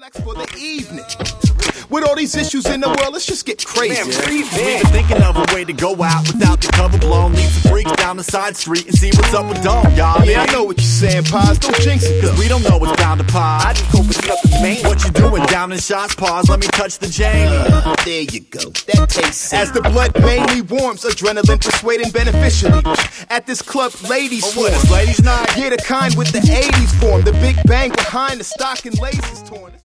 Relax for the evening. With all these issues in the world, let's just get crazy. Man, breathe in. Even thinking of a way to go out without the cover blown. Leave some freaks down the side street and see what's up with Dome, y'all. Yeah, I know what you're saying, Paz. Don't jinx it, cause we don't know what's bound to pop. I just hope it's nothing main. What you doing down in shots? Pause, let me touch the Jamie. There you go, that tastes as the blood mainly warms, adrenaline persuading beneficially. At this club, ladies what is ladies' night? Yeah, the kind with the 80s form. The big bang behind the stock and laces torn.